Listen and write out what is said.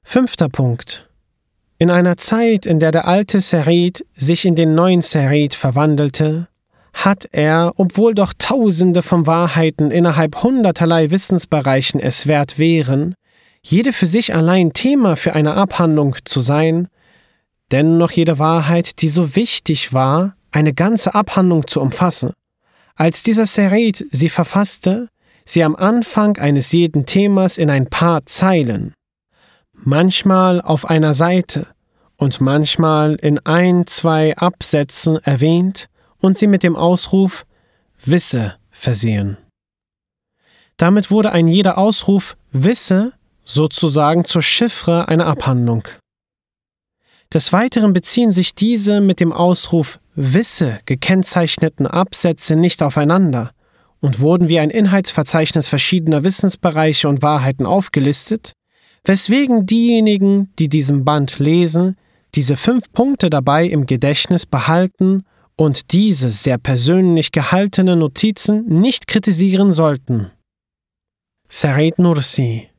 5. Punkt. In einer Zeit, in der der alte Sarid sich in den neuen Sarid verwandelte, hat er, obwohl doch Tausende von Wahrheiten innerhalb hunderterlei Wissensbereichen es wert wären, jede für sich allein Thema für eine Abhandlung zu sein, dennoch jede Wahrheit, die so wichtig war, eine ganze Abhandlung zu umfassen. Als dieser Sarid sie verfasste, sie am Anfang eines jeden Themas in ein paar Zeilen, manchmal auf einer Seite und manchmal in 1, 2 Absätzen erwähnt und sie mit dem Ausruf »Wisse« versehen. Damit wurde ein jeder Ausruf »Wisse« sozusagen zur Chiffre einer Abhandlung. Des Weiteren beziehen sich diese mit dem Ausruf »Wisse« gekennzeichneten Absätze nicht aufeinander und wurden wie ein Inhaltsverzeichnis verschiedener Wissensbereiche und Wahrheiten aufgelistet, weswegen diejenigen, die diesen Band lesen, diese 5 Punkte dabei im Gedächtnis behalten und diese sehr persönlich gehaltene Notizen nicht kritisieren sollten. Sarid Nursi